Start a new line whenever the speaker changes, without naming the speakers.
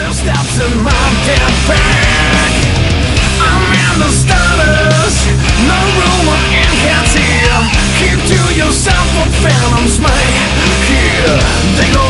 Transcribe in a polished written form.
steps in my dead back. I'm in the stars, no rumor and can't hear. Keep to yourself what phantoms may hear. They go